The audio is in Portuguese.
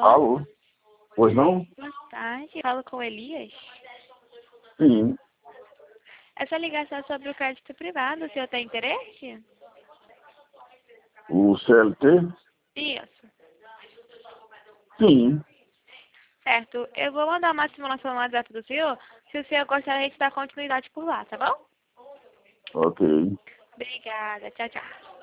Alô? Pois não? Boa tarde, falo com o Elias. Sim. Essa ligação é sobre o crédito privado, o senhor tem interesse? O CLT? Isso. Sim. Certo, eu vou mandar uma simulação no WhatsApp do senhor, se o senhor gostar, a gente dá continuidade por lá, tá bom? Ok. Obrigada, tchau, tchau.